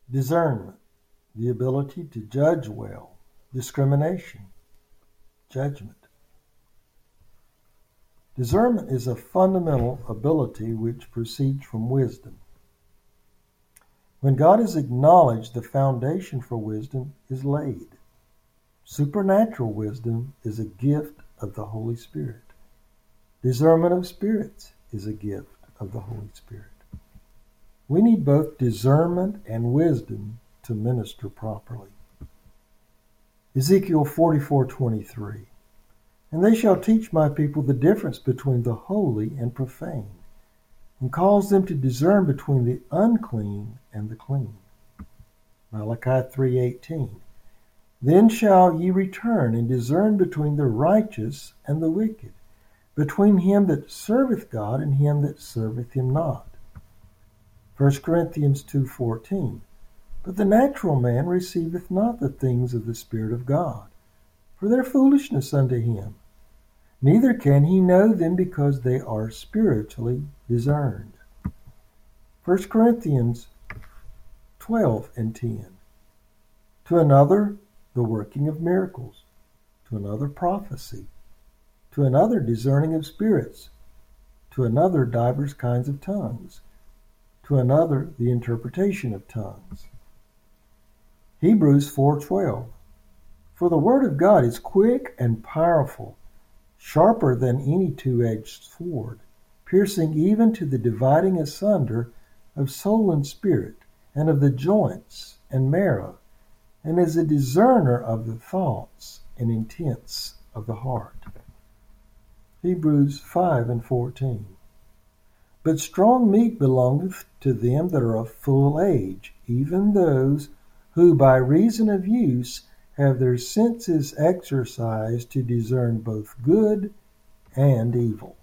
Discernment, the ability to judge well. Discrimination, judgment. Discernment is a fundamental ability which proceeds from wisdom. When God is acknowledged, the foundation for wisdom is laid. Supernatural wisdom is a gift of the Holy Spirit. Discernment of spirits is a gift of the Holy Spirit. We need both discernment and wisdom to minister properly. Ezekiel 44:23. And they shall teach my people the difference between the holy and profane, and cause them to discern between the unclean and the clean. Malachi 3:18. Then shall ye return and discern between the righteous and the wicked, between him that serveth God and him that serveth him not. 1 Corinthians 2:14. But the natural man receiveth not the things of the Spirit of God, for their foolishness unto him. Neither can he know them because they are spiritually discerned. 1 Corinthians 12:10. To another, the working of miracles. To another, prophecy. To another, discerning of spirits. To another, divers kinds of tongues. To another, the interpretation of tongues. Hebrews 4:12. For the word of God is quick and powerful, sharper than any two-edged sword, piercing even to the dividing asunder of soul and spirit, and of the joints and marrow, and is a discerner of the thoughts and intents of the heart. Hebrews 5:14. But strong meat belongeth to them that are of full age, even those who by reason of use have their senses exercised to discern both good and evil.